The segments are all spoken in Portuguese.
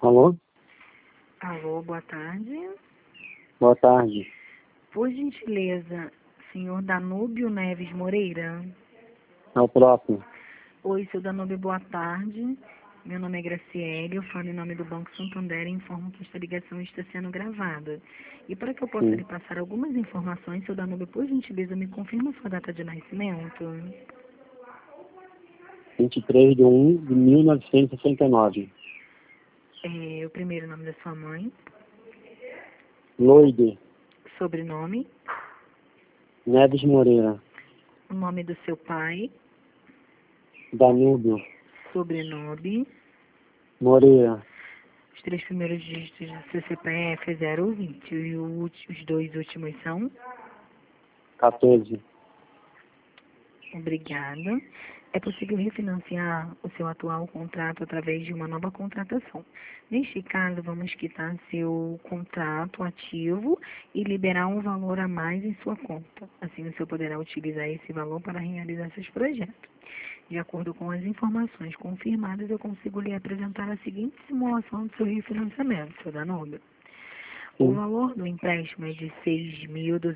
Alô? Alô, boa tarde. Boa tarde. Por gentileza, senhor Danúbio Neves Moreira? É o próprio. Oi, seu Danúbio, boa tarde. Meu nome é Graciele, eu falo em nome do Banco Santander e informo que esta ligação está sendo gravada. E para que eu possa Sim. lhe passar algumas informações, seu Danúbio, por gentileza, me confirma sua data de nascimento? 23 de 1 de 1969. O primeiro nome da sua mãe, Loide sobrenome, Neves Moreira. o nome do seu pai, Danúbio sobrenome, Moreira. os 3 primeiros dígitos do seu CPF é 020 e os 2 últimos são? 14. Obrigada. É possível refinanciar o seu atual contrato através de uma nova contratação. Neste caso, vamos quitar seu contrato ativo e liberar um valor a mais em sua conta. Assim, o senhor poderá utilizar esse valor para realizar seus projetos. De acordo com as informações confirmadas, eu consigo lhe apresentar a seguinte simulação do seu refinanciamento, seu Danúbio. O Sim. valor do empréstimo é de R$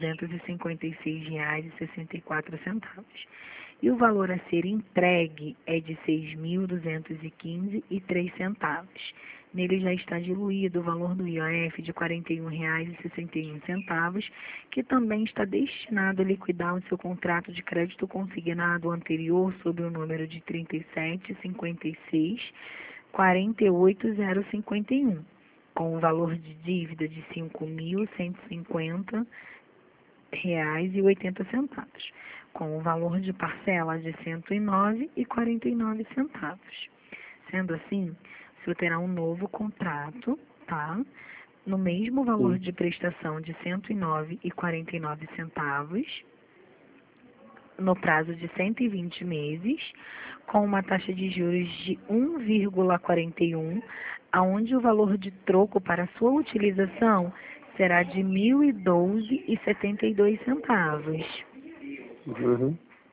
6.256,64. E o valor a ser entregue é de R$ 6.215,03. Nele já está diluído o valor do IOF de R$ 41,61, que também está destinado a liquidar o seu contrato de crédito consignado anterior sob o número de 3756-48051, com o valor de dívida de R$ 5.150,80, com o valor de parcela de R$ 109,49. Sendo assim, o senhor terá um novo contrato, tá? No mesmo valor Sim. de prestação de R$ 109,49, no prazo de 120 meses, com uma taxa de juros de 1,41, aonde o valor de troco para sua utilização será de R$ 1.012,72. Uhum.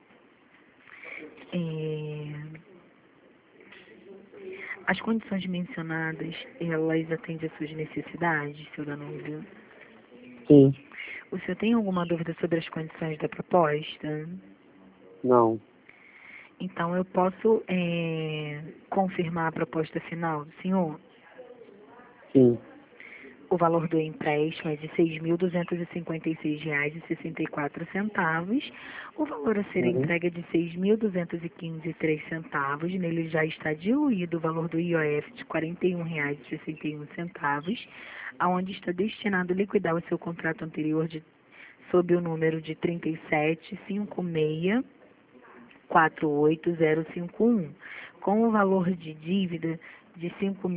As condições mencionadas, elas atendem às suas necessidades, seu Danúbio? Sim. O senhor tem alguma dúvida sobre as condições da proposta? Não. Então, eu posso confirmar a proposta final do senhor? Sim. O valor do empréstimo é de R$ 6.256,64. O valor a ser Uhum. entregue é de R$ 6.215,03. Nele já está diluído o valor do IOF de R$ 41,61, aonde está destinado a liquidar o seu contrato anterior sob o número de 3756-48051, com o valor de dívida de R$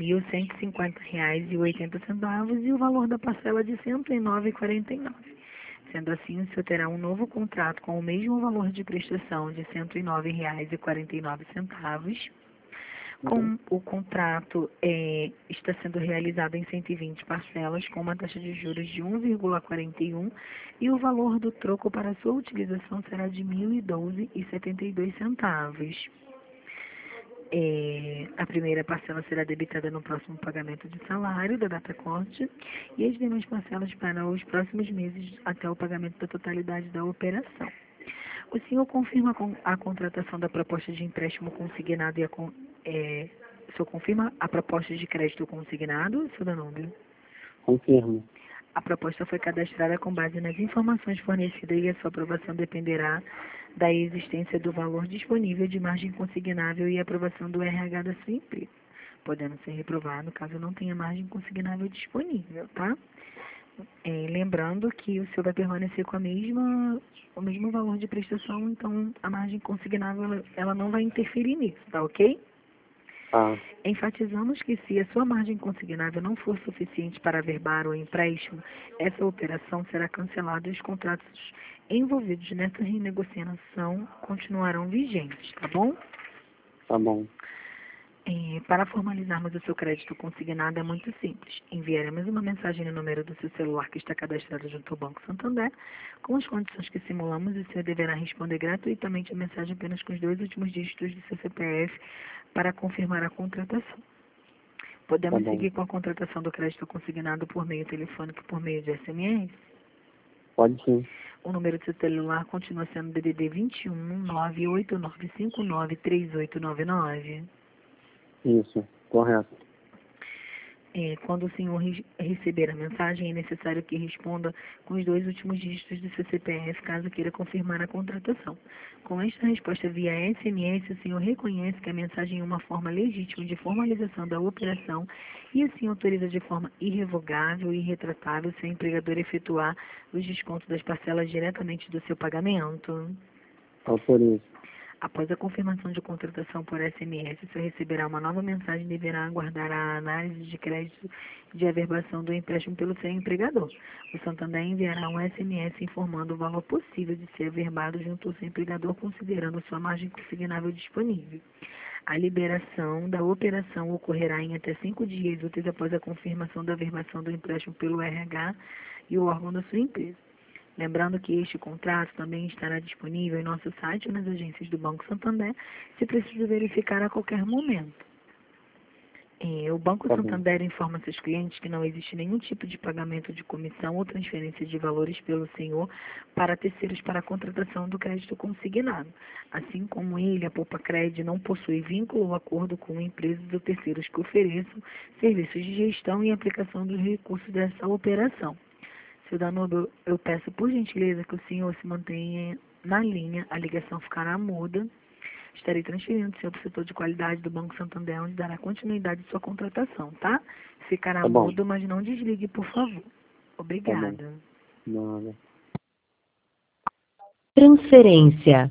5.150,80 e o valor da parcela de R$ 109,49. Sendo assim, o senhor terá um novo contrato com o mesmo valor de prestação de R$ 109,49. Uhum. O contrato está sendo realizado em 120 parcelas, com uma taxa de juros de 1,41 e o valor do troco para sua utilização será de R$ 1.012,72. A primeira parcela será debitada no próximo pagamento de salário da data corte e as demais parcelas para os próximos meses até o pagamento da totalidade da operação. O senhor confirma a contratação da proposta de empréstimo consignado o senhor confirma a proposta de crédito consignado, seu Danúbio? Confirmo. A proposta foi cadastrada com base nas informações fornecidas e a sua aprovação dependerá da existência do valor disponível de margem consignável e aprovação do RH da sua empresa, podendo ser reprovado caso não tenha margem consignável disponível, tá? Lembrando que o senhor vai permanecer com o mesmo valor de prestação, então a margem consignável ela não vai interferir nisso, tá ok? Tá. Enfatizamos que se a sua margem consignável não for suficiente para averbar o empréstimo, essa operação será cancelada e os contratos envolvidos nessa renegociação continuarão vigentes, tá bom? Tá bom. Para formalizarmos o seu crédito consignado é muito simples. Enviaremos uma mensagem no número do seu celular que está cadastrado junto ao Banco Santander, com as condições que simulamos, e o senhor deverá responder gratuitamente a mensagem apenas com os 2 últimos dígitos do seu CPF para confirmar a contratação. Podemos bom. seguir com a contratação do crédito consignado por meio telefônico e por meio de SMS? Pode sim. O número do seu celular continua sendo DDD 21 989593899. Isso, correto. Quando o senhor receber a mensagem, é necessário que responda com os 2 últimos dígitos do seu CPF, caso queira confirmar a contratação. Com esta resposta via SMS, o senhor reconhece que a mensagem é uma forma legítima de formalização da operação e assim autoriza de forma irrevogável e irretratável seu empregador efetuar os descontos das parcelas diretamente do seu pagamento. Autorizo. Após a confirmação de contratação por SMS, o senhor receberá uma nova mensagem e deverá aguardar a análise de crédito de averbação do empréstimo pelo seu empregador. O Santander enviará um SMS informando o valor possível de ser averbado junto ao seu empregador, considerando sua margem consignável disponível. A liberação da operação ocorrerá em até 5 dias úteis após a confirmação da averbação do empréstimo pelo RH e o órgão da sua empresa. Lembrando que este contrato também estará disponível em nosso site ou nas agências do Banco Santander, se preciso verificar a qualquer momento. O Banco Santander informa seus clientes que não existe nenhum tipo de pagamento de comissão ou transferência de valores pelo senhor para terceiros para a contratação do crédito consignado. Assim como ele, a Poupa Cred não possui vínculo ou acordo com empresas ou terceiros que ofereçam serviços de gestão e aplicação dos recursos dessa operação. Seu Danúbio, eu peço por gentileza que o senhor se mantenha na linha, a ligação ficará muda. Estarei transferindo o senhor para o setor de qualidade do Banco Santander, onde dará continuidade à sua contratação, tá? Ficará mudo, mas não desligue, por favor. Obrigada. Nada. Transferência.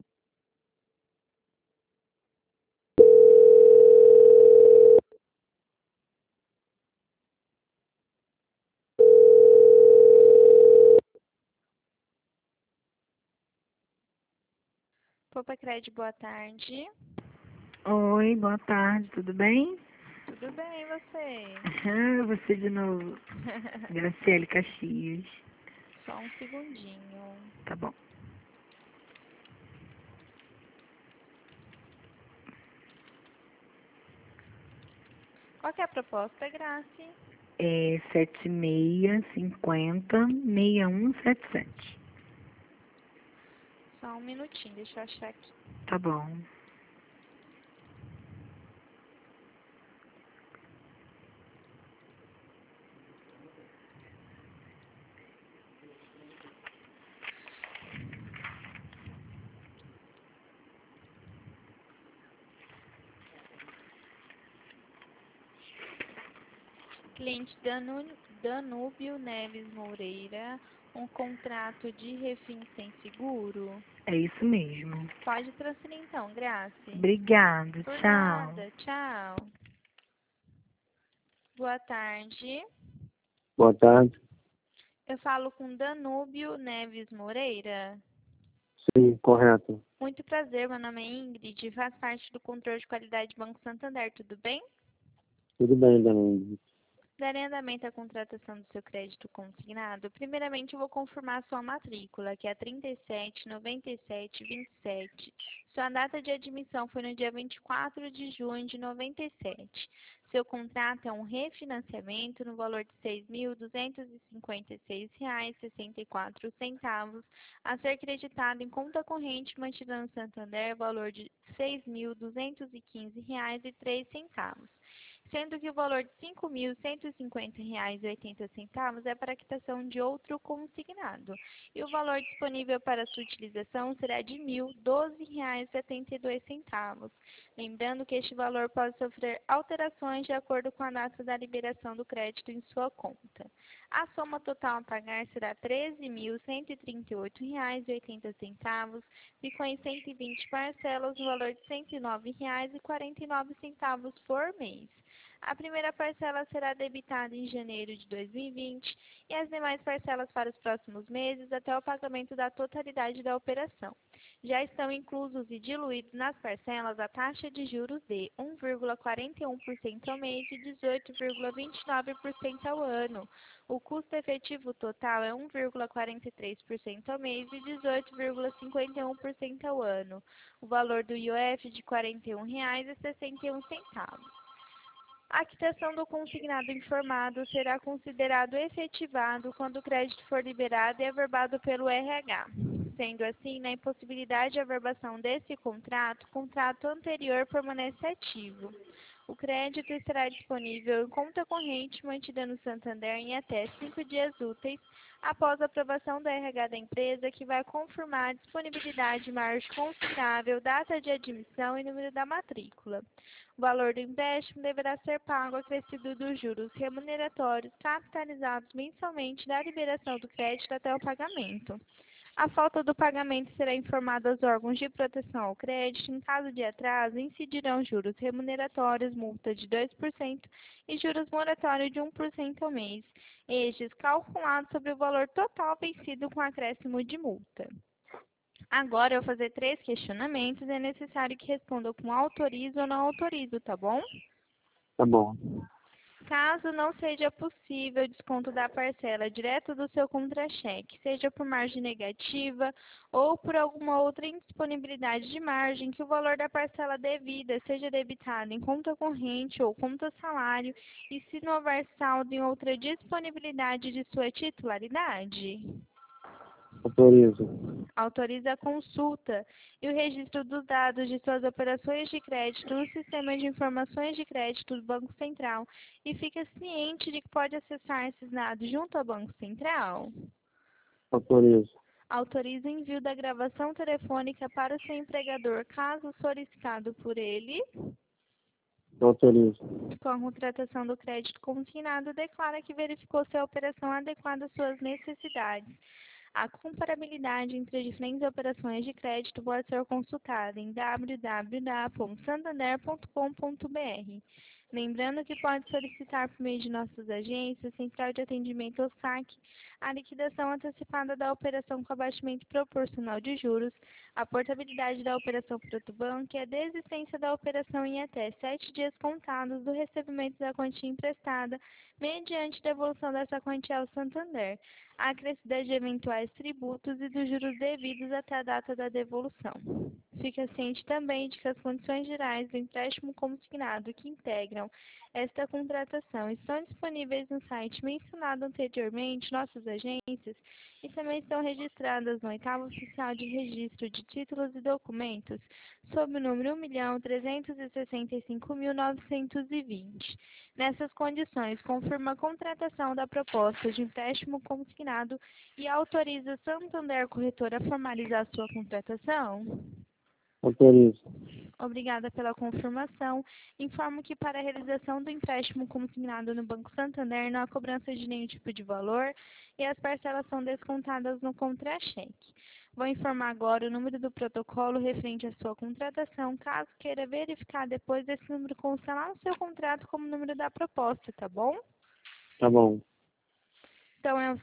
Poupa Cred, boa tarde. Oi, boa tarde, tudo bem? Tudo bem, e você? Você de novo. Graciele Caxias. Só um segundinho. Tá bom. Qual que é a proposta, Grace? 7650-6177. Só um minutinho, deixa eu achar aqui. Tá bom. Cliente Danúbio Neves Moreira, um contrato de refim sem seguro. É isso mesmo. Pode transferir então, Grace. Obrigada, Por tchau. nada, tchau. Boa tarde. Boa tarde. Eu falo com Danúbio Neves Moreira. Sim, correto. Muito prazer, meu nome é Ingrid e faz parte do controle de qualidade do Banco Santander, tudo bem? Tudo bem, Danilo. Darei andamento à contratação do seu crédito consignado. Primeiramente, eu vou confirmar sua matrícula, que é 379727. Sua data de admissão foi no dia 24 de junho de 97. Seu contrato é um refinanciamento no valor de R$ 6.256,64, a ser creditado em conta corrente mantida no Santander, valor de R$ 6.215,03. Sendo que o valor de R$ 5.150,80 é para a quitação de outro consignado, e o valor disponível para sua utilização será de R$ 1.012,72. Lembrando que este valor pode sofrer alterações de acordo com a data da liberação do crédito em sua conta. A soma total a pagar será R$ 13.138,80 e com 120 parcelas no valor de R$ 109,49 por mês. A primeira parcela será debitada em janeiro de 2020 e as demais parcelas para os próximos meses até o pagamento da totalidade da operação. Já estão inclusos e diluídos nas parcelas a taxa de juros de 1,41% ao mês e 18,29% ao ano. O custo efetivo total é 1,43% ao mês e 18,51% ao ano. O valor do IOF de R$ 41,61. A quitação do consignado informado será considerado efetivado quando o crédito for liberado e averbado pelo RH. Sendo assim, na impossibilidade de averbação desse contrato, o contrato anterior permanece ativo. O crédito estará disponível em conta corrente mantida no Santander em até 5 dias úteis após a aprovação do RH da empresa, que vai confirmar a disponibilidade de margem consignável, data de admissão e número da matrícula. O valor do empréstimo deverá ser pago acrescido dos juros remuneratórios capitalizados mensalmente da liberação do crédito até o pagamento. A falta do pagamento será informada aos órgãos de proteção ao crédito. Em caso de atraso, incidirão juros remuneratórios, multa de 2% e juros moratórios de 1% ao mês, estes calculados sobre o valor total vencido com acréscimo de multa. Agora eu vou fazer 3 questionamentos e é necessário que respondam com autorizo ou não autorizo, tá bom? Tá bom. Caso não seja possível desconto da parcela direto do seu contra-cheque, seja por margem negativa ou por alguma outra indisponibilidade de margem, que o valor da parcela devida seja debitado em conta corrente ou conta salário e se não houver saldo em outra disponibilidade de sua titularidade. Autorizo. Autoriza a consulta e o registro dos dados de suas operações de crédito no Sistema de Informações de Crédito do Banco Central e fica ciente de que pode acessar esses dados junto ao Banco Central. Autorizo. Autoriza o envio da gravação telefônica para o seu empregador, caso solicitado por ele. Autorizo. Com a contratação do crédito consignado, declara que verificou se a operação adequada às suas necessidades. A comparabilidade entre as diferentes operações de crédito pode ser consultada em www.santander.com.br. Lembrando que pode solicitar por meio de nossas agências, Central de Atendimento ou SAC, a liquidação antecipada da operação com abatimento proporcional de juros, a portabilidade da operação para outro banco e a desistência da operação em até 7 dias contados do recebimento da quantia emprestada, mediante devolução dessa quantia ao Santander, a acrescida de eventuais tributos e dos juros devidos até a data da devolução. Fica ciente também de que as condições gerais do empréstimo consignado que integram esta contratação estão disponíveis no site mencionado anteriormente, nossas agências, e também estão registradas no 8º Oficial de Registro de Títulos e Documentos, sob o número 1.365.920. Nessas condições, confirma a contratação da proposta de empréstimo consignado e autoriza Santander Corretora a formalizar sua contratação? Autorizo. Obrigada pela confirmação. Informo que para a realização do empréstimo consignado no Banco Santander não há cobrança de nenhum tipo de valor e as parcelas são descontadas no contra-cheque. Vou informar agora o número do protocolo referente à sua contratação. Caso queira verificar depois, esse número consta lá no seu contrato como número da proposta, tá bom? Tá bom. Então é o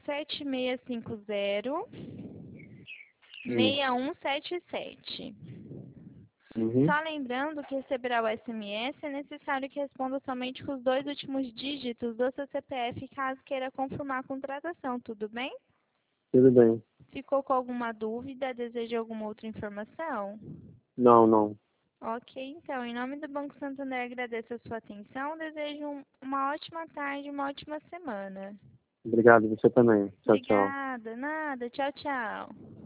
7650-6177. Uhum. Só lembrando que receberá o SMS, é necessário que responda somente com os 2 últimos dígitos do seu CPF, caso queira confirmar a contratação, tudo bem? Tudo bem. Ficou com alguma dúvida? Deseja alguma outra informação? Não, não. Ok, então, em nome do Banco Santander, agradeço a sua atenção, desejo uma ótima tarde, uma ótima semana. Obrigado, você também. Tchau, tchau. Obrigada, nada, tchau, tchau.